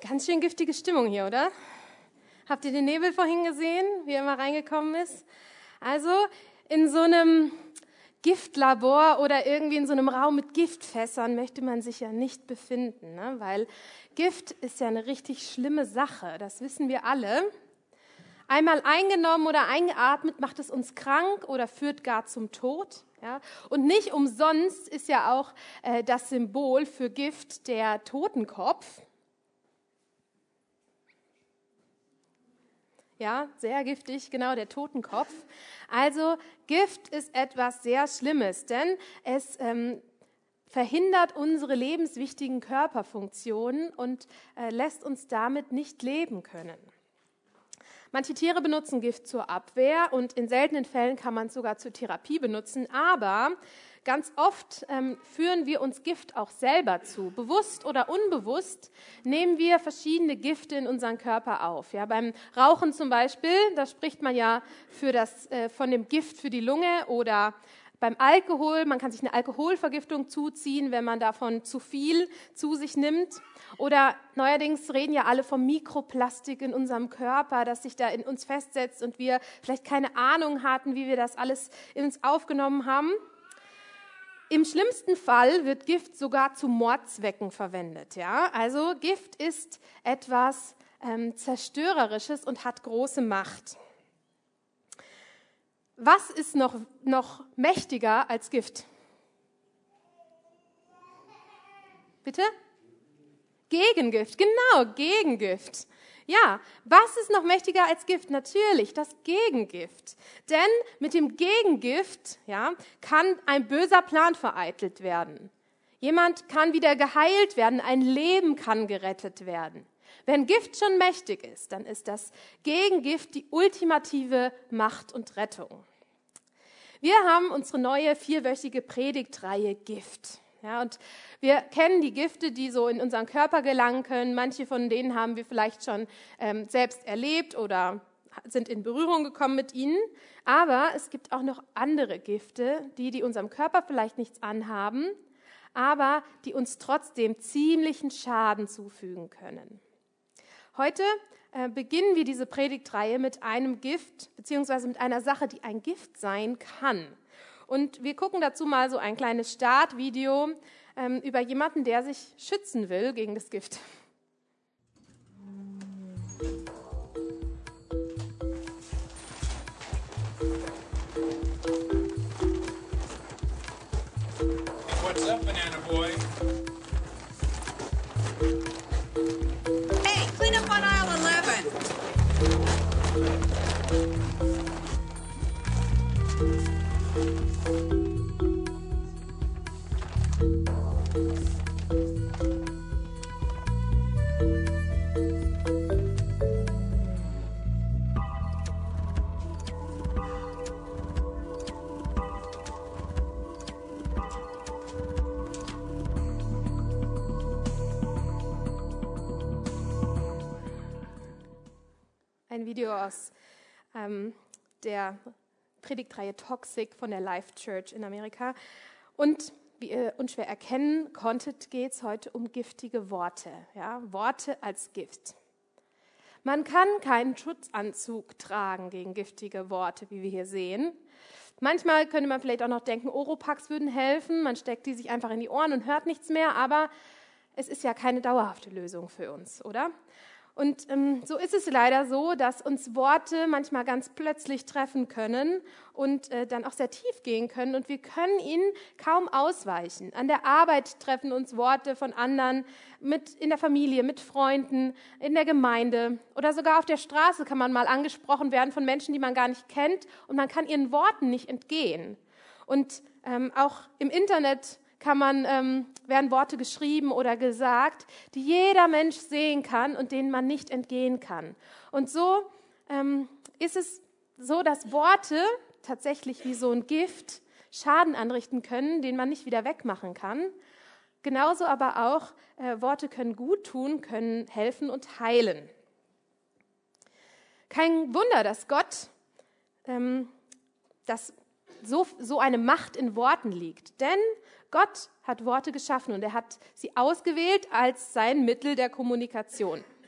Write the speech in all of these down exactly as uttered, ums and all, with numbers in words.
Ganz schön giftige Stimmung hier, oder? Habt ihr den Nebel vorhin gesehen, wie er mal reingekommen ist? Also in so einem Giftlabor oder irgendwie in so einem Raum mit Giftfässern möchte man sich ja nicht befinden, ne? Weil Gift ist ja eine richtig schlimme Sache, das wissen wir alle. Einmal eingenommen oder eingeatmet macht es uns krank oder führt gar zum Tod. Ja? Und nicht umsonst ist ja auch äh, das Symbol für Gift der Totenkopf. Ja, sehr giftig, genau, der Totenkopf. Also Gift ist etwas sehr Schlimmes, denn es ähm, verhindert unsere lebenswichtigen Körperfunktionen und äh, lässt uns damit nicht leben können. Manche Tiere benutzen Gift zur Abwehr und in seltenen Fällen kann man es sogar zur Therapie benutzen, aber ganz oft ähm, führen wir uns Gift auch selber zu. Bewusst oder unbewusst nehmen wir verschiedene Gifte in unseren Körper auf. Ja, beim Rauchen zum Beispiel, da spricht man ja für das, äh, von dem Gift für die Lunge, oder beim Alkohol, man kann sich eine Alkoholvergiftung zuziehen, wenn man davon zu viel zu sich nimmt. Oder neuerdings reden ja alle vom Mikroplastik in unserem Körper, das sich da in uns festsetzt und wir vielleicht keine Ahnung hatten, wie wir das alles in uns aufgenommen haben. Im schlimmsten Fall wird Gift sogar zu Mordzwecken verwendet. Ja? Also Gift ist etwas ähm, Zerstörerisches und hat große Macht. Was ist noch, noch mächtiger als Gift? Bitte? Gegengift, genau, Gegengift. Ja, was ist noch mächtiger als Gift? Natürlich, das Gegengift. Denn mit dem Gegengift, ja, kann ein böser Plan vereitelt werden. Jemand kann wieder geheilt werden, ein Leben kann gerettet werden. Wenn Gift schon mächtig ist, dann ist das Gegengift die ultimative Macht und Rettung. Wir haben unsere neue vierwöchige Predigtreihe Gift. Ja, und wir kennen die Gifte, die so in unseren Körper gelangen können. Manche von denen haben wir vielleicht schon ähm, selbst erlebt oder sind in Berührung gekommen mit ihnen. Aber es gibt auch noch andere Gifte, die, die unserem Körper vielleicht nichts anhaben, aber die uns trotzdem ziemlichen Schaden zufügen können. Heute äh, beginnen wir diese Predigtreihe mit einem Gift, beziehungsweise mit einer Sache, die ein Gift sein kann. Und wir gucken dazu mal so ein kleines Startvideo ähm, über jemanden, der sich schützen will gegen das Gift. What's up, Banana Boy? Hey, clean up on aisle eleven. Ein Video aus ähm, der Predigtreihe Toxic von der Life Church in Amerika. Und wie ihr unschwer erkennen konntet, geht es heute um giftige Worte. Ja? Worte als Gift. Man kann keinen Schutzanzug tragen gegen giftige Worte, wie wir hier sehen. Manchmal könnte man vielleicht auch noch denken, Oropax würden helfen. Man steckt die sich einfach in die Ohren und hört nichts mehr. Aber es ist ja keine dauerhafte Lösung für uns, oder? Und ähm, so ist es leider so, dass uns Worte manchmal ganz plötzlich treffen können und äh, dann auch sehr tief gehen können und wir können ihnen kaum ausweichen. An der Arbeit treffen uns Worte von anderen, mit in der Familie, mit Freunden, in der Gemeinde oder sogar auf der Straße kann man mal angesprochen werden von Menschen, die man gar nicht kennt und man kann ihren Worten nicht entgehen. Und ähm, auch im Internet kann man, ähm, werden Worte geschrieben oder gesagt, die jeder Mensch sehen kann und denen man nicht entgehen kann. Und so ähm, ist es so, dass Worte tatsächlich wie so ein Gift Schaden anrichten können, den man nicht wieder wegmachen kann. Genauso aber auch, äh, Worte können gut tun, können helfen und heilen. Kein Wunder, dass Gott ähm, das so, so eine Macht in Worten liegt. Denn Gott hat Worte geschaffen und er hat sie ausgewählt als sein Mittel der Kommunikation.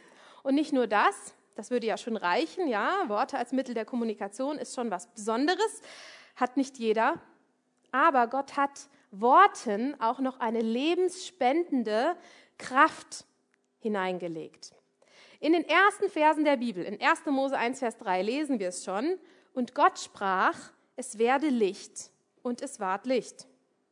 Und nicht nur das, das würde ja schon reichen, ja, Worte als Mittel der Kommunikation ist schon was Besonderes, hat nicht jeder. Aber Gott hat Worten auch noch eine lebensspendende Kraft hineingelegt. In den ersten Versen der Bibel, in erster Mose eins, Vers drei, lesen wir es schon. Und Gott sprach, es werde Licht, und es ward Licht.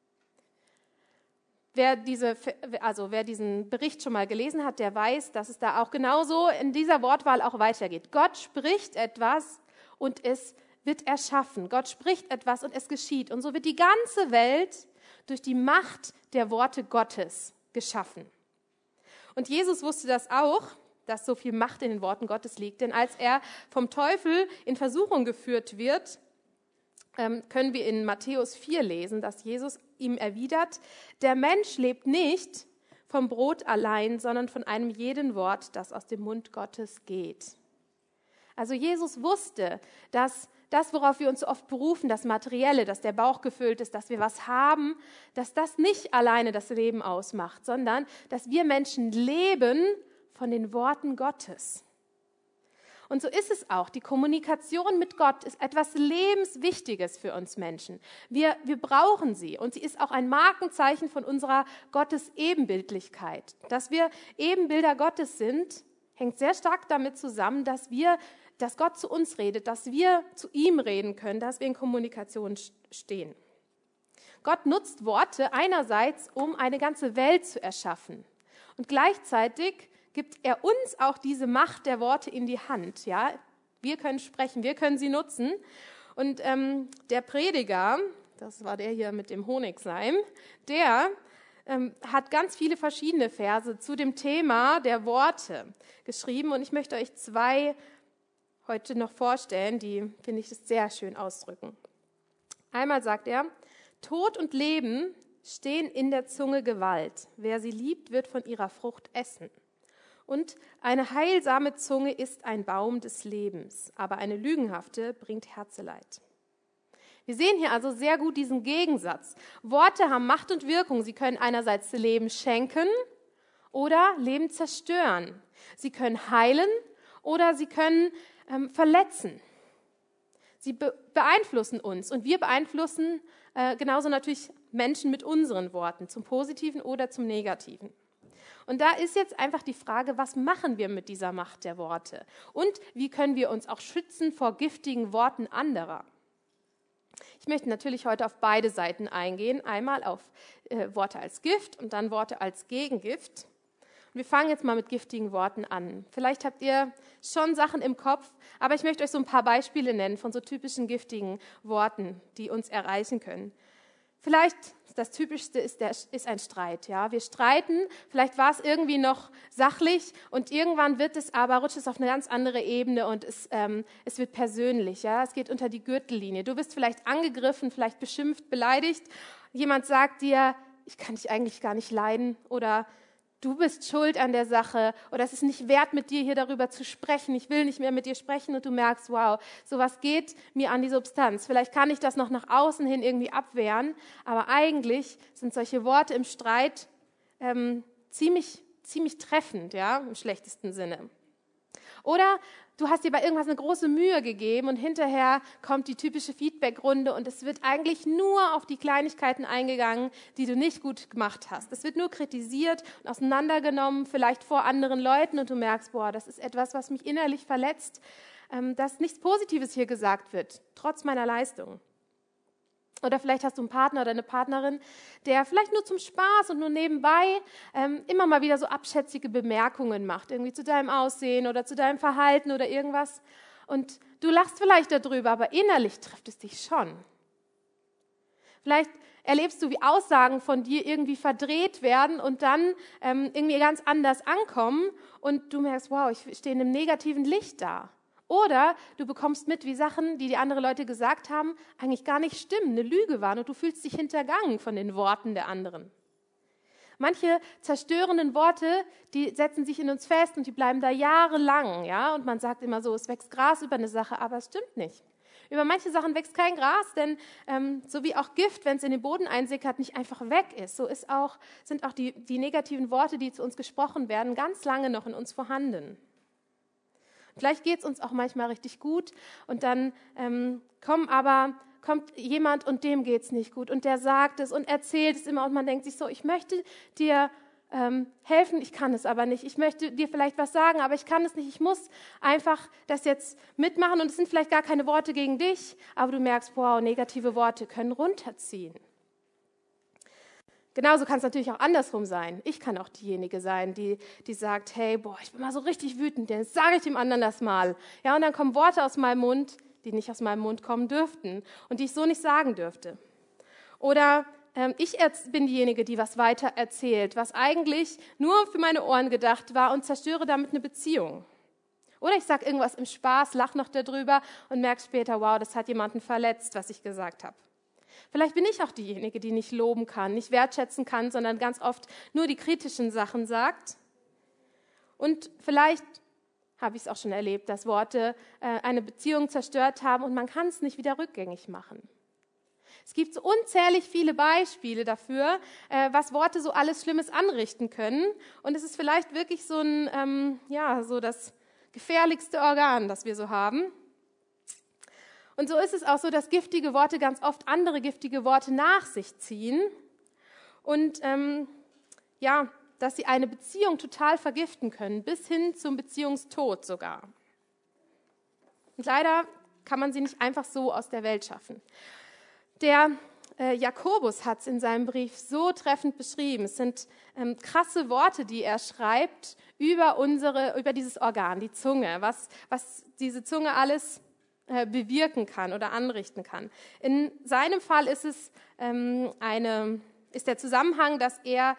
Wer, diese, also wer diesen Bericht schon mal gelesen hat, der weiß, dass es da auch genauso in dieser Wortwahl auch weitergeht. Gott spricht etwas und es wird erschaffen. Gott spricht etwas und es geschieht. Und so wird die ganze Welt durch die Macht der Worte Gottes geschaffen. Und Jesus wusste das auch, dass so viel Macht in den Worten Gottes liegt. Denn als er vom Teufel in Versuchung geführt wird, können wir in Matthäus vier lesen, dass Jesus ihm erwidert, der Mensch lebt nicht vom Brot allein, sondern von einem jeden Wort, das aus dem Mund Gottes geht. Also Jesus wusste, dass das, worauf wir uns so oft berufen, das Materielle, dass der Bauch gefüllt ist, dass wir was haben, dass das nicht alleine das Leben ausmacht, sondern dass wir Menschen leben von den Worten Gottes. Und so ist es auch. Die Kommunikation mit Gott ist etwas Lebenswichtiges für uns Menschen. Wir, wir brauchen sie und sie ist auch ein Markenzeichen von unserer Gottes-Ebenbildlichkeit. Dass wir Ebenbilder Gottes sind, hängt sehr stark damit zusammen, dass wir, dass Gott zu uns redet, dass wir zu ihm reden können, dass wir in Kommunikation stehen. Gott nutzt Worte einerseits, um eine ganze Welt zu erschaffen und gleichzeitig gibt er uns auch diese Macht der Worte in die Hand. Ja? Wir können sprechen, wir können sie nutzen. Und ähm, der Prediger, das war der hier mit dem Honigseim, der ähm, hat ganz viele verschiedene Verse zu dem Thema der Worte geschrieben. Und ich möchte euch zwei heute noch vorstellen, die, finde ich, das sehr schön ausdrücken. Einmal sagt er, Tod und Leben stehen in der Zunge Gewalt. Wer sie liebt, wird von ihrer Frucht essen. Und eine heilsame Zunge ist ein Baum des Lebens, aber eine lügenhafte bringt Herzeleid. Wir sehen hier also sehr gut diesen Gegensatz. Worte haben Macht und Wirkung. Sie können einerseits Leben schenken oder Leben zerstören. Sie können heilen oder sie können ähm, verletzen. Sie be- beeinflussen uns und wir beeinflussen äh, genauso natürlich Menschen mit unseren Worten, zum Positiven oder zum Negativen. Und da ist jetzt einfach die Frage, was machen wir mit dieser Macht der Worte? Und wie können wir uns auch schützen vor giftigen Worten anderer? Ich möchte natürlich heute auf beide Seiten eingehen. Einmal auf äh, Worte als Gift und dann Worte als Gegengift. Und wir fangen jetzt mal mit giftigen Worten an. Vielleicht habt ihr schon Sachen im Kopf, aber ich möchte euch so ein paar Beispiele nennen von so typischen giftigen Worten, die uns erreichen können. Vielleicht das Typischste ist, der, ist ein Streit. Ja? Wir streiten, vielleicht war es irgendwie noch sachlich und irgendwann wird es aber, rutscht es auf eine ganz andere Ebene und es, ähm, es wird persönlich. Ja? Es geht unter die Gürtellinie. Du bist vielleicht angegriffen, vielleicht beschimpft, beleidigt. Jemand sagt dir, ich kann dich eigentlich gar nicht leiden oder du bist schuld an der Sache oder es ist nicht wert, mit dir hier darüber zu sprechen. Ich will nicht mehr mit dir sprechen und du merkst, wow, sowas geht mir an die Substanz. Vielleicht kann ich das noch nach außen hin irgendwie abwehren, aber eigentlich sind solche Worte im Streit ähm, ziemlich, ziemlich treffend, ja, im schlechtesten Sinne. Oder du hast dir bei irgendwas eine große Mühe gegeben und hinterher kommt die typische Feedbackrunde und es wird eigentlich nur auf die Kleinigkeiten eingegangen, die du nicht gut gemacht hast. Es wird nur kritisiert und auseinandergenommen, vielleicht vor anderen Leuten und du merkst, boah, das ist etwas, was mich innerlich verletzt, ähm, dass nichts Positives hier gesagt wird, trotz meiner Leistung. Oder vielleicht hast du einen Partner oder eine Partnerin, der vielleicht nur zum Spaß und nur nebenbei ähm, immer mal wieder so abschätzige Bemerkungen macht, irgendwie zu deinem Aussehen oder zu deinem Verhalten oder irgendwas. Und du lachst vielleicht darüber, aber innerlich trifft es dich schon. Vielleicht erlebst du, wie Aussagen von dir irgendwie verdreht werden und dann ähm, irgendwie ganz anders ankommen und du merkst, wow, ich stehe in einem negativen Licht da. Oder du bekommst mit, wie Sachen, die die anderen Leute gesagt haben, eigentlich gar nicht stimmen, eine Lüge waren und du fühlst dich hintergangen von den Worten der anderen. Manche zerstörenden Worte, die setzen sich in uns fest und die bleiben da jahrelang, ja? Und man sagt immer so, es wächst Gras über eine Sache, aber es stimmt nicht. Über manche Sachen wächst kein Gras, denn ähm, so wie auch Gift, wenn es in den Boden einsickert, nicht einfach weg ist, so ist auch, sind auch die, die negativen Worte, die zu uns gesprochen werden, ganz lange noch in uns vorhanden. Vielleicht geht es uns auch manchmal richtig gut und dann ähm, kommen aber, kommt jemand und dem geht es nicht gut und der sagt es und erzählt es immer und man denkt sich so, ich möchte dir ähm, helfen, ich kann es aber nicht. Ich möchte dir vielleicht was sagen, aber ich kann es nicht. Ich muss einfach das jetzt mitmachen und es sind vielleicht gar keine Worte gegen dich, aber du merkst, wow, negative Worte können runterziehen. Genauso kann es natürlich auch andersrum sein. Ich kann auch diejenige sein, die, die sagt, hey, boah, ich bin mal so richtig wütend, jetzt sage ich dem anderen das mal. Ja, und dann kommen Worte aus meinem Mund, die nicht aus meinem Mund kommen dürften und die ich so nicht sagen dürfte. Oder ähm, ich bin diejenige, die was weiter erzählt, was eigentlich nur für meine Ohren gedacht war und zerstöre damit eine Beziehung. Oder ich sage irgendwas im Spaß, lache noch darüber und merke später, wow, das hat jemanden verletzt, was ich gesagt habe. Vielleicht bin ich auch diejenige, die nicht loben kann, nicht wertschätzen kann, sondern ganz oft nur die kritischen Sachen sagt. Und vielleicht habe ich es auch schon erlebt, dass Worte äh, eine Beziehung zerstört haben und man kann es nicht wieder rückgängig machen. Es gibt so unzählig viele Beispiele dafür, äh, was Worte so alles Schlimmes anrichten können. Und es ist vielleicht wirklich so ein, ähm, ja, so das gefährlichste Organ, das wir so haben. Und so ist es auch so, dass giftige Worte ganz oft andere giftige Worte nach sich ziehen und ähm, ja, dass sie eine Beziehung total vergiften können, bis hin zum Beziehungstod sogar. Und leider kann man sie nicht einfach so aus der Welt schaffen. Der äh, Jakobus hat es in seinem Brief so treffend beschrieben. Es sind ähm, krasse Worte, die er schreibt über unsere, über dieses Organ, die Zunge, was, was diese Zunge alles bewirken kann oder anrichten kann. In seinem Fall ist es ähm, eine, ist der Zusammenhang, dass er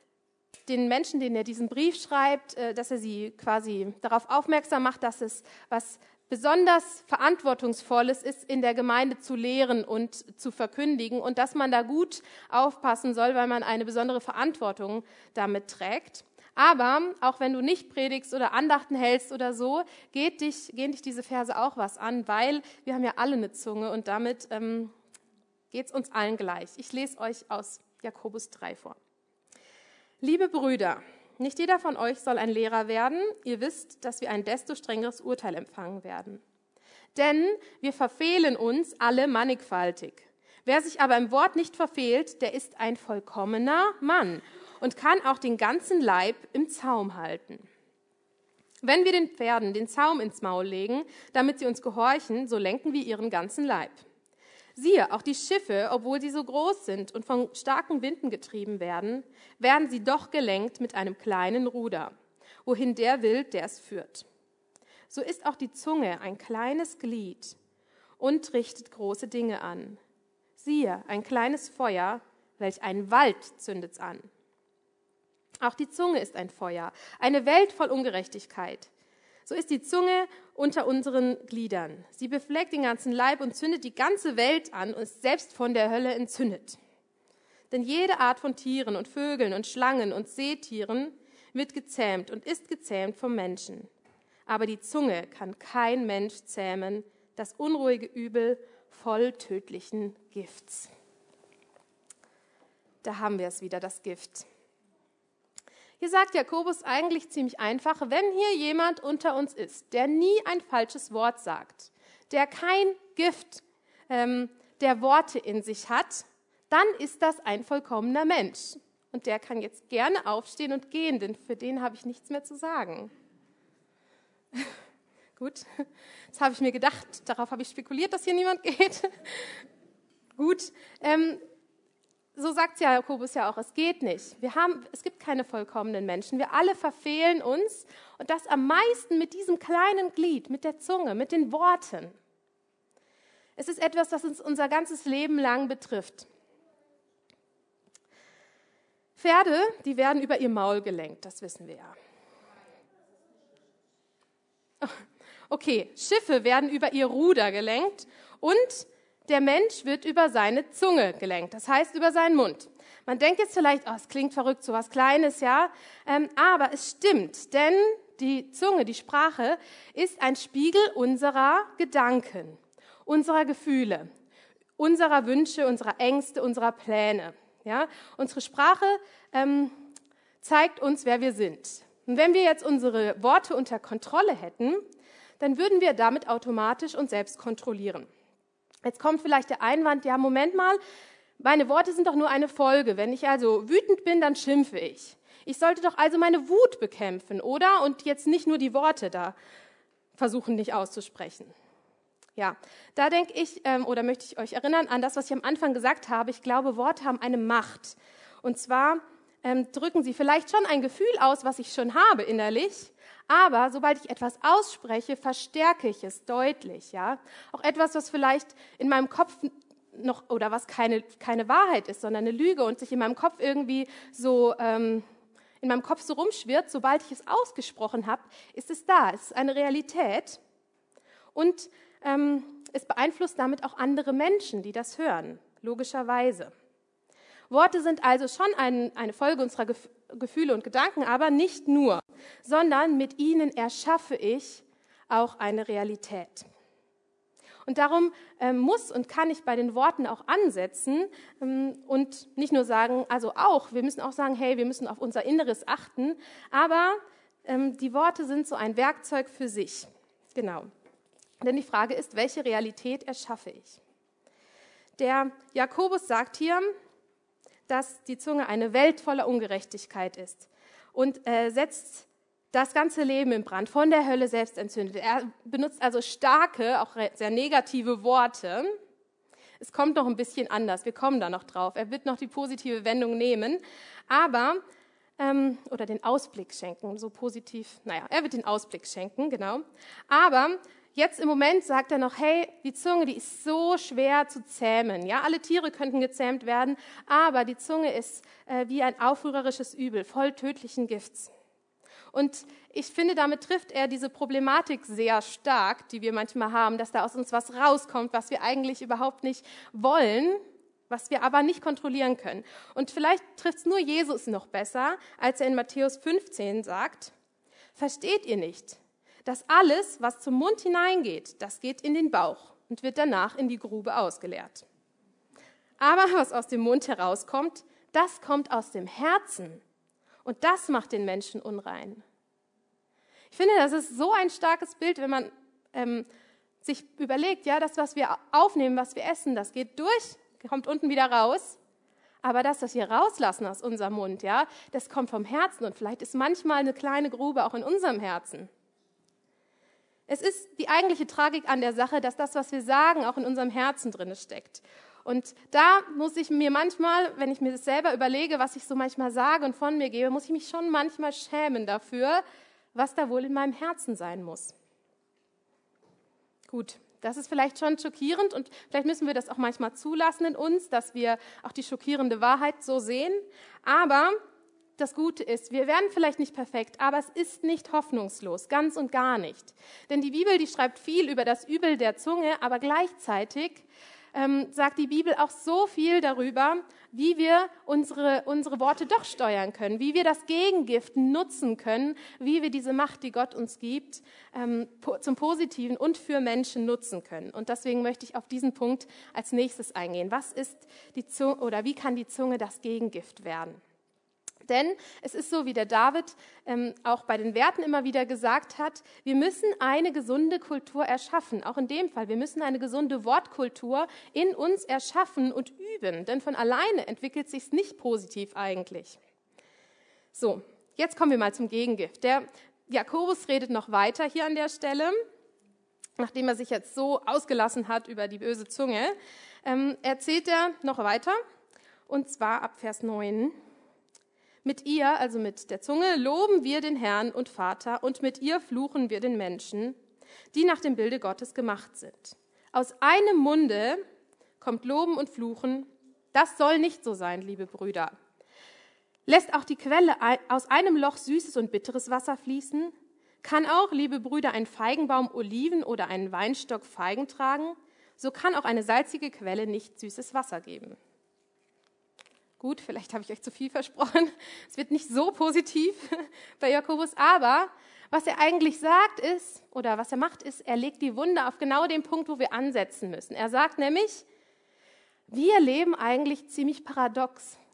den Menschen, denen er diesen Brief schreibt, äh, dass er sie quasi darauf aufmerksam macht, dass es was besonders Verantwortungsvolles ist, in der Gemeinde zu lehren und zu verkündigen und dass man da gut aufpassen soll, weil man eine besondere Verantwortung damit trägt. Aber auch wenn du nicht predigst oder Andachten hältst oder so, geht dich, gehen dich diese Verse auch was an, weil wir haben ja alle eine Zunge und damit ähm, geht es uns allen gleich. Ich lese euch aus Jakobus drei vor. Liebe Brüder, nicht jeder von euch soll ein Lehrer werden. Ihr wisst, dass wir ein desto strengeres Urteil empfangen werden. Denn wir verfehlen uns alle mannigfaltig. Wer sich aber im Wort nicht verfehlt, der ist ein vollkommener Mann und kann auch den ganzen Leib im Zaum halten. Wenn wir den Pferden den Zaum ins Maul legen, damit sie uns gehorchen, so lenken wir ihren ganzen Leib. Siehe, auch die Schiffe, obwohl sie so groß sind und von starken Winden getrieben werden, werden sie doch gelenkt mit einem kleinen Ruder, wohin der will, der es führt. So ist auch die Zunge ein kleines Glied und richtet große Dinge an. Siehe, ein kleines Feuer, welch einen Wald zündet's an. Auch die Zunge ist ein Feuer, eine Welt voll Ungerechtigkeit. So ist die Zunge unter unseren Gliedern. Sie befleckt den ganzen Leib und zündet die ganze Welt an und ist selbst von der Hölle entzündet. Denn jede Art von Tieren und Vögeln und Schlangen und Seetieren wird gezähmt und ist gezähmt vom Menschen. Aber die Zunge kann kein Mensch zähmen, das unruhige Übel voll tödlichen Gifts. Da haben wir es wieder, das Gift. Hier sagt Jakobus eigentlich ziemlich einfach, wenn hier jemand unter uns ist, der nie ein falsches Wort sagt, der kein Gift ähm, der Worte in sich hat, dann ist das ein vollkommener Mensch. Und der kann jetzt gerne aufstehen und gehen, denn für den habe ich nichts mehr zu sagen. Gut, das habe ich mir gedacht, darauf habe ich spekuliert, dass hier niemand geht. Gut, ähm, so sagt ja Jakobus ja auch, es geht nicht. Wir haben, es gibt keine vollkommenen Menschen. Wir alle verfehlen uns und das am meisten mit diesem kleinen Glied, mit der Zunge, mit den Worten. Es ist etwas, das uns unser ganzes Leben lang betrifft. Pferde, die werden über ihr Maul gelenkt, das wissen wir ja. Okay, Schiffe werden über ihr Ruder gelenkt und der Mensch wird über seine Zunge gelenkt, das heißt über seinen Mund. Man denkt jetzt vielleicht, oh, es klingt verrückt, so was Kleines, ja, ähm, aber es stimmt, denn die Zunge, die Sprache, ist ein Spiegel unserer Gedanken, unserer Gefühle, unserer Wünsche, unserer Ängste, unserer Pläne. Ja? Unsere Sprache ähm, zeigt uns, wer wir sind. Und wenn wir jetzt unsere Worte unter Kontrolle hätten, dann würden wir damit automatisch uns selbst kontrollieren. Jetzt kommt vielleicht der Einwand, ja, Moment mal, meine Worte sind doch nur eine Folge. Wenn ich also wütend bin, dann schimpfe ich. Ich sollte doch also meine Wut bekämpfen, oder? Und jetzt nicht nur die Worte da versuchen, nicht auszusprechen. Ja, da denke ich, ähm, oder möchte ich euch erinnern an das, was ich am Anfang gesagt habe. Ich glaube, Worte haben eine Macht. Und zwar ähm, drücken sie vielleicht schon ein Gefühl aus, was ich schon habe innerlich, aber sobald ich etwas ausspreche, verstärke ich es deutlich. Ja, auch etwas, was vielleicht in meinem Kopf noch, oder was keine, keine Wahrheit ist, sondern eine Lüge und sich in meinem Kopf irgendwie so, ähm, in meinem Kopf so rumschwirrt, sobald ich es ausgesprochen habe, ist es da. Es ist eine Realität und ähm, es beeinflusst damit auch andere Menschen, die das hören, logischerweise. Worte sind also schon ein, eine Folge unserer Gef- Gefühle und Gedanken, aber nicht nur, sondern mit ihnen erschaffe ich auch eine Realität. Und darum ähm, muss und kann ich bei den Worten auch ansetzen ähm, und nicht nur sagen, also auch, wir müssen auch sagen, hey, wir müssen auf unser Inneres achten, aber ähm, die Worte sind so ein Werkzeug für sich. Genau. Denn die Frage ist, welche Realität erschaffe ich? Der Jakobus sagt hier, dass die Zunge eine Welt voller Ungerechtigkeit ist und äh, setzt das ganze Leben in Brand, von der Hölle selbst entzündet. Er benutzt also starke, auch sehr negative Worte. Es kommt noch ein bisschen anders, wir kommen da noch drauf. Er wird noch die positive Wendung nehmen, aber, ähm, oder den Ausblick schenken, so positiv, naja, er wird den Ausblick schenken, genau. Aber jetzt im Moment sagt er noch, hey, die Zunge, die ist so schwer zu zähmen. Ja, alle Tiere könnten gezähmt werden, aber die Zunge ist äh, wie ein aufrührerisches Übel, voll tödlichen Gifts. Und ich finde, damit trifft er diese Problematik sehr stark, die wir manchmal haben, dass da aus uns was rauskommt, was wir eigentlich überhaupt nicht wollen, was wir aber nicht kontrollieren können. Und vielleicht trifft es nur Jesus noch besser, als er in Matthäus fünfzehn sagt, versteht ihr nicht, dass alles, was zum Mund hineingeht, das geht in den Bauch und wird danach in die Grube ausgeleert. Aber was aus dem Mund herauskommt, das kommt aus dem Herzen. Und das macht den Menschen unrein. Ich finde, das ist so ein starkes Bild, wenn man ähm, sich überlegt, ja, das, was wir aufnehmen, was wir essen, das geht durch, kommt unten wieder raus. Aber das, was wir rauslassen aus unserem Mund, ja, das kommt vom Herzen. Und vielleicht ist manchmal eine kleine Grube auch in unserem Herzen. Es ist die eigentliche Tragik an der Sache, dass das, was wir sagen, auch in unserem Herzen drin steckt. Und da muss ich mir manchmal, wenn ich mir das selber überlege, was ich so manchmal sage und von mir gebe, muss ich mich schon manchmal schämen dafür, was da wohl in meinem Herzen sein muss. Gut, das ist vielleicht schon schockierend und vielleicht müssen wir das auch manchmal zulassen in uns, dass wir auch die schockierende Wahrheit so sehen. Aber das Gute ist, wir werden vielleicht nicht perfekt, aber es ist nicht hoffnungslos, ganz und gar nicht. Denn die Bibel, die schreibt viel über das Übel der Zunge, aber gleichzeitig ähm, sagt die Bibel auch so viel darüber, wie wir unsere, unsere Worte doch steuern können, wie wir das Gegengift nutzen können, wie wir diese Macht, die Gott uns gibt, ähm, po- zum Positiven und für Menschen nutzen können. Und deswegen möchte ich auf diesen Punkt als nächstes eingehen. Was ist die Zunge oder wie kann die Zunge das Gegengift werden? Denn es ist so, wie der David ähm, auch bei den Werten immer wieder gesagt hat, wir müssen eine gesunde Kultur erschaffen. Auch in dem Fall, wir müssen eine gesunde Wortkultur in uns erschaffen und üben. Denn von alleine entwickelt sich es nicht positiv eigentlich. So, jetzt kommen wir mal zum Gegengift. Der Jakobus redet noch weiter hier an der Stelle, nachdem er sich jetzt so ausgelassen hat über die böse Zunge, ähm, erzählt er noch weiter, und zwar ab Vers neun. Mit ihr, also mit der Zunge, loben wir den Herrn und Vater und mit ihr fluchen wir den Menschen, die nach dem Bilde Gottes gemacht sind. Aus einem Munde kommt Loben und Fluchen. Das soll nicht so sein, liebe Brüder. Lässt auch die Quelle aus einem Loch süßes und bitteres Wasser fließen? Kann auch, liebe Brüder, ein Feigenbaum Oliven oder einen Weinstock Feigen tragen? So kann auch eine salzige Quelle nicht süßes Wasser geben. Gut, vielleicht habe ich euch zu viel versprochen. Es wird nicht so positiv bei Jakobus, aber was er eigentlich sagt ist, oder was er macht, ist, er legt die Wunde auf genau den Punkt, wo wir ansetzen müssen. Er sagt nämlich, wir leben eigentlich ziemlich paradox.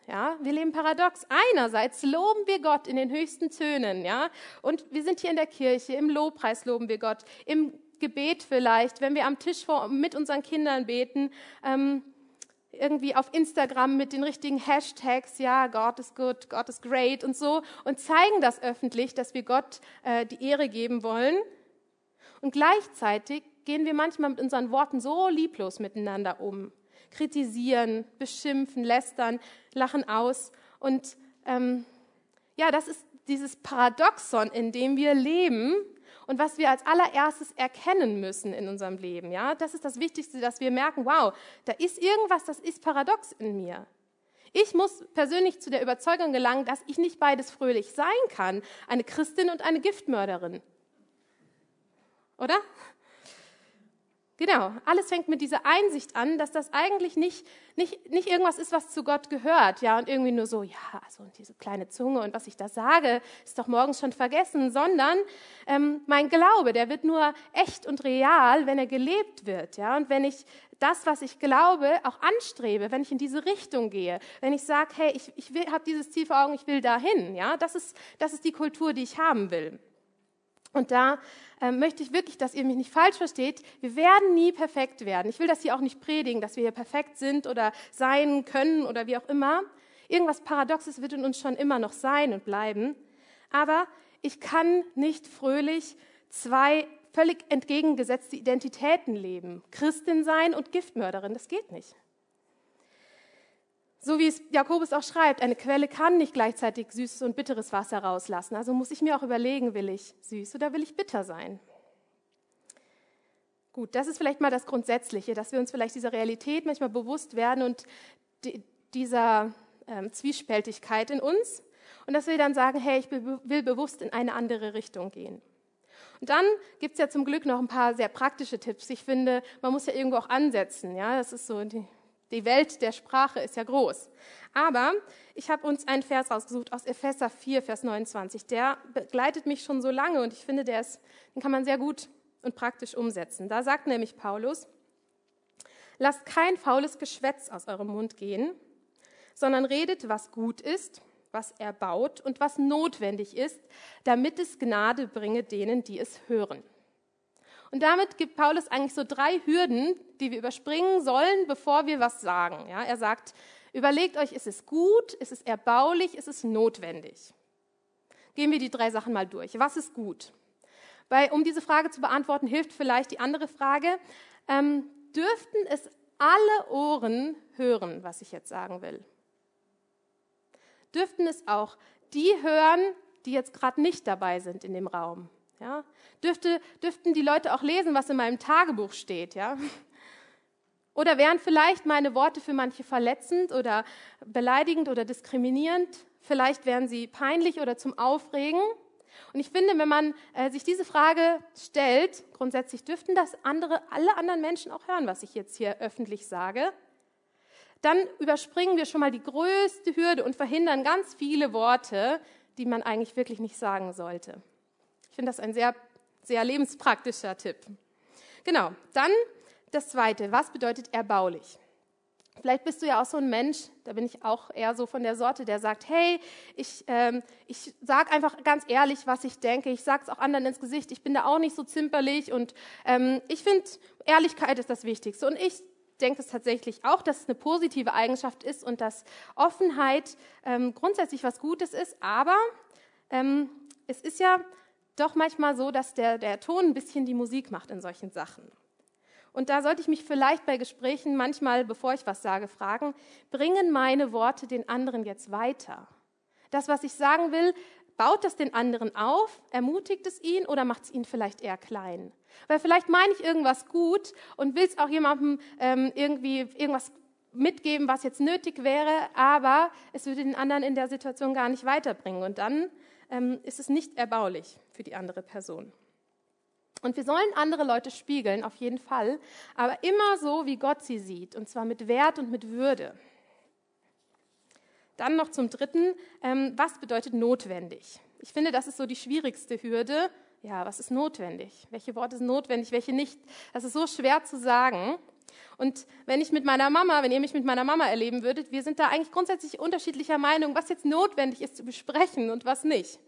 Ja, wir leben paradox. Einerseits loben wir Gott in den höchsten Tönen, ja, und wir sind hier in der Kirche, im Lobpreis loben wir Gott, im Gebet vielleicht, wenn wir am Tisch vor, mit unseren Kindern beten, ähm, irgendwie auf Instagram mit den richtigen Hashtags, ja, Gott ist gut, Gott ist great und so, und zeigen das öffentlich, dass wir Gott äh, die Ehre geben wollen. Und gleichzeitig gehen wir manchmal mit unseren Worten so lieblos miteinander um, kritisieren, beschimpfen, lästern, lachen aus. Und ähm, ja, das ist dieses Paradoxon, in dem wir leben und was wir als allererstes erkennen müssen in unserem Leben. Ja, das ist das Wichtigste, dass wir merken, wow, da ist irgendwas, das ist paradox in mir. Ich muss persönlich zu der Überzeugung gelangen, dass ich nicht beides fröhlich sein kann, eine Christin und eine Giftmörderin. Oder? Genau, alles fängt mit dieser Einsicht an, dass das eigentlich nicht, nicht, nicht irgendwas ist, was zu Gott gehört, ja, und irgendwie nur so, ja, also diese kleine Zunge und was ich da sage, ist doch morgens schon vergessen, sondern ähm, mein Glaube, der wird nur echt und real, wenn er gelebt wird, ja, und wenn ich das, was ich glaube, auch anstrebe, wenn ich in diese Richtung gehe, wenn ich sage, hey, ich, ich habe dieses Ziel vor Augen, ich will dahin, ja, das ist, das ist die Kultur, die ich haben will. Und da ähm, möchte ich wirklich, dass ihr mich nicht falsch versteht. Wir werden nie perfekt werden. Ich will das hier auch nicht predigen, dass wir hier perfekt sind oder sein können oder wie auch immer. Irgendwas Paradoxes wird in uns schon immer noch sein und bleiben. Aber ich kann nicht fröhlich zwei völlig entgegengesetzte Identitäten leben. Christin sein und Giftmörderin, das geht nicht. So wie es Jakobus auch schreibt, eine Quelle kann nicht gleichzeitig süßes und bitteres Wasser rauslassen. Also muss ich mir auch überlegen, will ich süß oder will ich bitter sein? Gut, das ist vielleicht mal das Grundsätzliche, dass wir uns vielleicht dieser Realität manchmal bewusst werden und die, dieser ähm, Zwiespältigkeit in uns und dass wir dann sagen, hey, ich will, will bewusst in eine andere Richtung gehen. Und dann gibt es ja zum Glück noch ein paar sehr praktische Tipps. Ich finde, man muss ja irgendwo auch ansetzen. Ja, das ist so die Die Welt der Sprache ist ja groß. Aber ich habe uns einen Vers rausgesucht aus Epheser vier, Vers neunundzwanzig. Der begleitet mich schon so lange und ich finde, der ist, den kann man sehr gut und praktisch umsetzen. Da sagt nämlich Paulus, lasst kein faules Geschwätz aus eurem Mund gehen, sondern redet, was gut ist, was erbaut und was notwendig ist, damit es Gnade bringe denen, die es hören. Und damit gibt Paulus eigentlich so drei Hürden, die wir überspringen sollen, bevor wir was sagen. Ja, er sagt, überlegt euch, ist es gut, ist es erbaulich, ist es notwendig? Gehen wir die drei Sachen mal durch. Was ist gut? Weil, um diese Frage zu beantworten, hilft vielleicht die andere Frage, ähm, dürften es alle Ohren hören, was ich jetzt sagen will? Dürften es auch die hören, die jetzt gerade nicht dabei sind in dem Raum? Ja, dürfte, dürften die Leute auch lesen, was in meinem Tagebuch steht, ja? Oder wären vielleicht meine Worte für manche verletzend oder beleidigend oder diskriminierend? Vielleicht wären sie peinlich oder zum Aufregen. Und ich finde, wenn man äh, sich diese Frage stellt, grundsätzlich dürften das andere, alle anderen Menschen auch hören, was ich jetzt hier öffentlich sage, dann überspringen wir schon mal die größte Hürde und verhindern ganz viele Worte, die man eigentlich wirklich nicht sagen sollte. Ich finde das ein sehr, sehr lebenspraktischer Tipp. Genau, dann das Zweite. Was bedeutet erbaulich? Vielleicht bist du ja auch so ein Mensch, da bin ich auch eher so von der Sorte, der sagt, hey, ich, ähm, ich sage einfach ganz ehrlich, was ich denke. Ich sage es auch anderen ins Gesicht. Ich bin da auch nicht so zimperlich und ähm, ich finde, Ehrlichkeit ist das Wichtigste. Und ich denke es tatsächlich auch, dass es eine positive Eigenschaft ist und dass Offenheit ähm, grundsätzlich was Gutes ist. Aber ähm, es ist ja doch manchmal so, dass der, der Ton ein bisschen die Musik macht in solchen Sachen. Und da sollte ich mich vielleicht bei Gesprächen manchmal, bevor ich was sage, fragen, bringen meine Worte den anderen jetzt weiter? Das, was ich sagen will, baut das den anderen auf, ermutigt es ihn oder macht es ihn vielleicht eher klein? Weil vielleicht meine ich irgendwas gut und will es auch jemandem ähm, irgendwie irgendwas mitgeben, was jetzt nötig wäre, aber es würde den anderen in der Situation gar nicht weiterbringen. Und dann ähm, ist es nicht erbaulich für die andere Person. Und wir sollen andere Leute spiegeln, auf jeden Fall, aber immer so, wie Gott sie sieht, und zwar mit Wert und mit Würde. Dann noch zum Dritten, ähm, was bedeutet notwendig? Ich finde, das ist so die schwierigste Hürde. Ja, was ist notwendig? Welche Worte sind notwendig, welche nicht? Das ist so schwer zu sagen. Und wenn ich mit meiner Mama, wenn ihr mich mit meiner Mama erleben würdet, wir sind da eigentlich grundsätzlich unterschiedlicher Meinung, was jetzt notwendig ist zu besprechen und was nicht.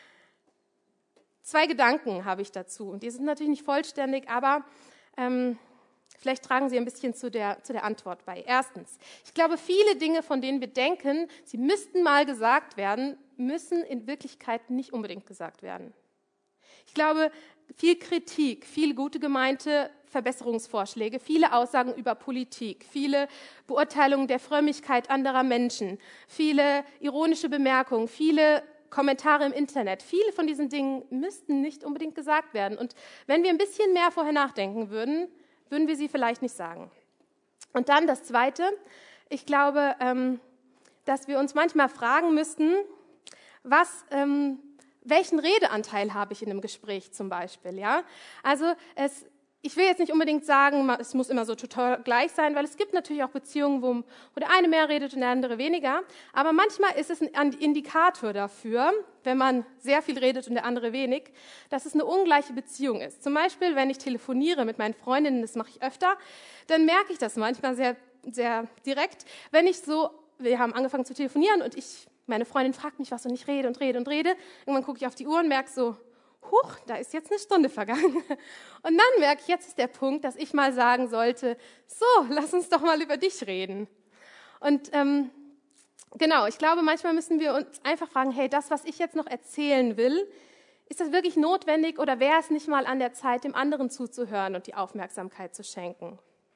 Zwei Gedanken habe ich dazu und die sind natürlich nicht vollständig, aber ähm, vielleicht tragen sie ein bisschen zu der, zu der Antwort bei. Erstens, ich glaube, viele Dinge, von denen wir denken, sie müssten mal gesagt werden, müssen in Wirklichkeit nicht unbedingt gesagt werden. Ich glaube, viel Kritik, viel gute gemeinte Verbesserungsvorschläge, viele Aussagen über Politik, viele Beurteilungen der Frömmigkeit anderer Menschen, viele ironische Bemerkungen, viele Kommentare im Internet. Viele von diesen Dingen müssten nicht unbedingt gesagt werden. Und wenn wir ein bisschen mehr vorher nachdenken würden, würden wir sie vielleicht nicht sagen. Und dann das Zweite. Ich glaube, ähm, dass wir uns manchmal fragen müssten, was, ähm, welchen Redeanteil habe ich in einem Gespräch zum Beispiel. Ja? Also es Ich will jetzt nicht unbedingt sagen, es muss immer so total gleich sein, weil es gibt natürlich auch Beziehungen, wo, wo der eine mehr redet und der andere weniger. Aber manchmal ist es ein Indikator dafür, wenn man sehr viel redet und der andere wenig, dass es eine ungleiche Beziehung ist. Zum Beispiel, wenn ich telefoniere mit meinen Freundinnen, das mache ich öfter, dann merke ich das manchmal sehr, sehr direkt. Wenn ich so, wir haben angefangen zu telefonieren und ich, meine Freundin fragt mich was und ich rede und rede und rede. Irgendwann gucke ich auf die Uhr und merke so, huch, da ist jetzt eine Stunde vergangen. Und dann merke ich, jetzt ist der Punkt, dass ich mal sagen sollte, so, lass uns doch mal über dich reden. Und ähm, genau, ich glaube, manchmal müssen wir uns einfach fragen, hey, das, was ich jetzt noch erzählen will, ist das wirklich notwendig oder wäre es nicht mal an der Zeit, dem anderen zuzuhören und die Aufmerksamkeit zu schenken?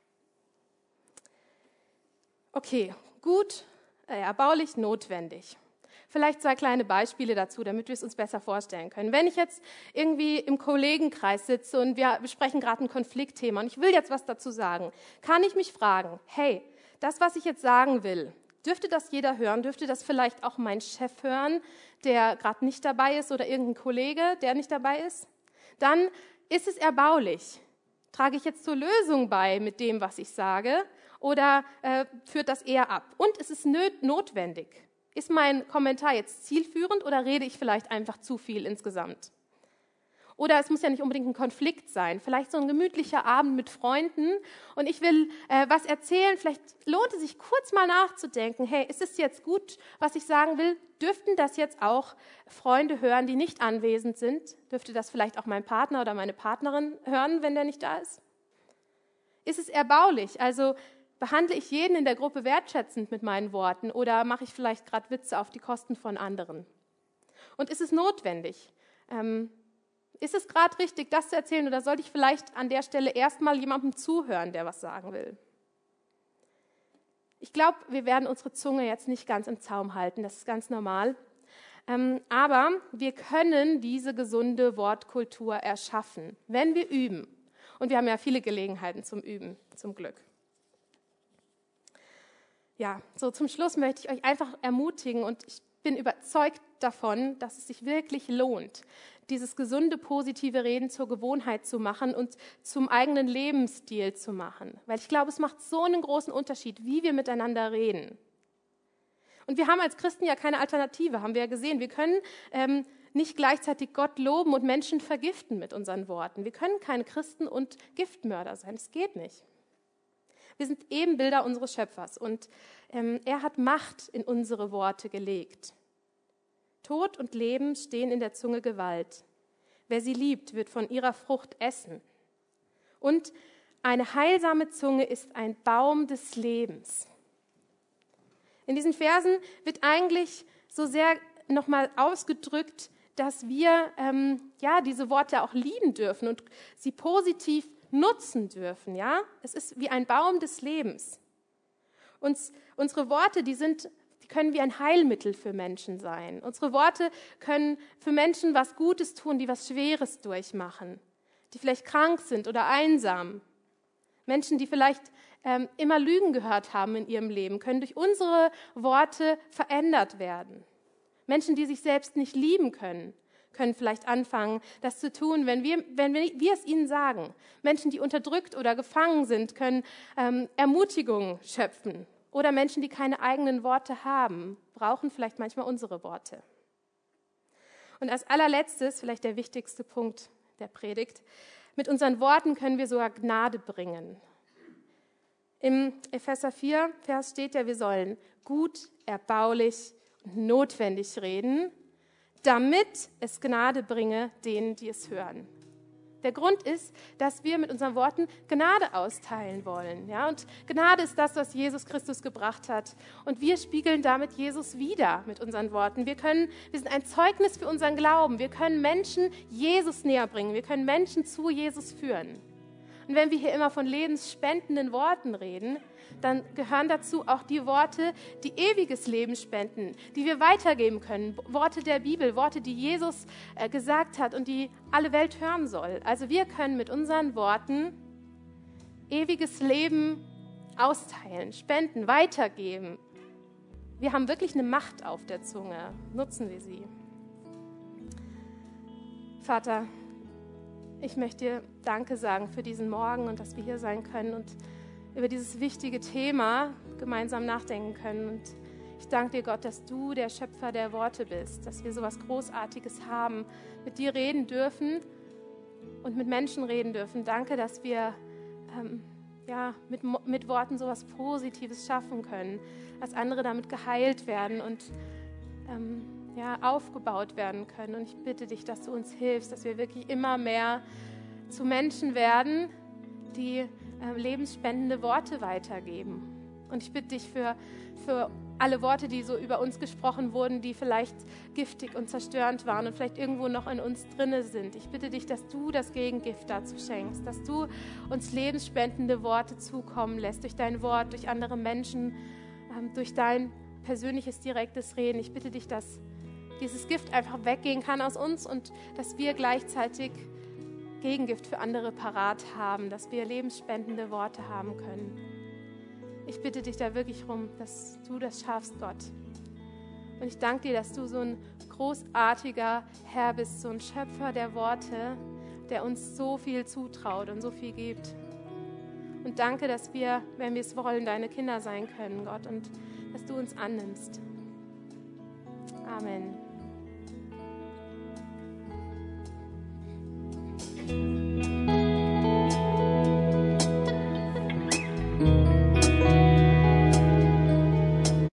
Okay, gut, äh, erbaulich, notwendig. Vielleicht zwei kleine Beispiele dazu, damit wir es uns besser vorstellen können. Wenn ich jetzt irgendwie im Kollegenkreis sitze und wir besprechen gerade ein Konfliktthema und ich will jetzt was dazu sagen, kann ich mich fragen, hey, das, was ich jetzt sagen will, dürfte das jeder hören? Dürfte das vielleicht auch mein Chef hören, der gerade nicht dabei ist oder irgendein Kollege, der nicht dabei ist? Dann ist es erbaulich. Trage ich jetzt zur Lösung bei mit dem, was ich sage, oder äh, führt das eher ab? Und es ist notwendig. Ist mein Kommentar jetzt zielführend oder rede ich vielleicht einfach zu viel insgesamt? Oder es muss ja nicht unbedingt ein Konflikt sein, vielleicht so ein gemütlicher Abend mit Freunden und ich will äh, was erzählen, vielleicht lohnt es sich kurz mal nachzudenken, hey, ist es jetzt gut, was ich sagen will? Dürften das jetzt auch Freunde hören, die nicht anwesend sind? Dürfte das vielleicht auch mein Partner oder meine Partnerin hören, wenn der nicht da ist? Ist es erbaulich? Also behandle ich jeden in der Gruppe wertschätzend mit meinen Worten oder mache ich vielleicht gerade Witze auf die Kosten von anderen? Und ist es notwendig? Ähm, ist es gerade richtig, das zu erzählen oder sollte ich vielleicht an der Stelle erstmal jemandem zuhören, der was sagen will? Ich glaube, wir werden unsere Zunge jetzt nicht ganz im Zaum halten, das ist ganz normal. Ähm, aber wir können diese gesunde Wortkultur erschaffen, wenn wir üben. Und wir haben ja viele Gelegenheiten zum Üben, zum Glück. Ja, so zum Schluss möchte ich euch einfach ermutigen und ich bin überzeugt davon, dass es sich wirklich lohnt, dieses gesunde, positive Reden zur Gewohnheit zu machen und zum eigenen Lebensstil zu machen. Weil ich glaube, es macht so einen großen Unterschied, wie wir miteinander reden. Und wir haben als Christen ja keine Alternative, haben wir ja gesehen. Wir können ähm, nicht gleichzeitig Gott loben und Menschen vergiften mit unseren Worten. Wir können keine Christen und Giftmörder sein, das geht nicht. Wir sind Ebenbilder unseres Schöpfers und ähm, er hat Macht in unsere Worte gelegt. Tod und Leben stehen in der Zunge Gewalt. Wer sie liebt, wird von ihrer Frucht essen. Und eine heilsame Zunge ist ein Baum des Lebens. In diesen Versen wird eigentlich so sehr nochmal ausgedrückt, dass wir ähm, ja, diese Worte auch lieben dürfen und sie positiv nutzen dürfen. Ja? Es ist wie ein Baum des Lebens. Uns, unsere Worte, die sind, die können wie ein Heilmittel für Menschen sein. Unsere Worte können für Menschen was Gutes tun, die was Schweres durchmachen, die vielleicht krank sind oder einsam. Menschen, die vielleicht ähm, immer Lügen gehört haben in ihrem Leben, können durch unsere Worte verändert werden. Menschen, die sich selbst nicht lieben können, können vielleicht anfangen, das zu tun, wenn wir, wenn wir, wir es ihnen sagen. Menschen, die unterdrückt oder gefangen sind, können ähm, Ermutigung schöpfen. Oder Menschen, die keine eigenen Worte haben, brauchen vielleicht manchmal unsere Worte. Und als allerletztes, vielleicht der wichtigste Punkt der Predigt, mit unseren Worten können wir sogar Gnade bringen. Im Epheser vier Vers steht ja, wir sollen gut, erbaulich und notwendig reden, damit es Gnade bringe denen, die es hören. Der Grund ist, dass wir mit unseren Worten Gnade austeilen wollen. Ja? Und Gnade ist das, was Jesus Christus gebracht hat. Und wir spiegeln damit Jesus wider mit unseren Worten. Wir können, wir sind ein Zeugnis für unseren Glauben. Wir können Menschen Jesus näher bringen. Wir können Menschen zu Jesus führen. Und wenn wir hier immer von lebensspendenden Worten reden, dann gehören dazu auch die Worte, die ewiges Leben spenden, die wir weitergeben können. Worte der Bibel, Worte, die Jesus äh, gesagt hat und die alle Welt hören soll. Also wir können mit unseren Worten ewiges Leben austeilen, spenden, weitergeben. Wir haben wirklich eine Macht auf der Zunge. Nutzen wir sie. Vater, ich möchte dir Danke sagen für diesen Morgen und dass wir hier sein können und über dieses wichtige Thema gemeinsam nachdenken können. Und ich danke dir, Gott, dass du der Schöpfer der Worte bist, dass wir so was Großartiges haben, mit dir reden dürfen und mit Menschen reden dürfen. Danke, dass wir ähm, ja, mit, mit Worten so was Positives schaffen können, dass andere damit geheilt werden und ähm, ja, aufgebaut werden können. Und ich bitte dich, dass du uns hilfst, dass wir wirklich immer mehr zu Menschen werden, die äh, lebensspendende Worte weitergeben. Und ich bitte dich für, für alle Worte, die so über uns gesprochen wurden, die vielleicht giftig und zerstörend waren und vielleicht irgendwo noch in uns drinne sind. Ich bitte dich, dass du das Gegengift dazu schenkst, dass du uns lebensspendende Worte zukommen lässt, durch dein Wort, durch andere Menschen, ähm, durch dein persönliches, direktes Reden. Ich bitte dich, dass dieses Gift einfach weggehen kann aus uns und dass wir gleichzeitig Gegengift für andere parat haben, dass wir lebensspendende Worte haben können. Ich bitte dich da wirklich rum, dass du das schaffst, Gott. Und ich danke dir, dass du so ein großartiger Herr bist, so ein Schöpfer der Worte, der uns so viel zutraut und so viel gibt. Und danke, dass wir, wenn wir es wollen, deine Kinder sein können, Gott, und dass du uns annimmst. Amen.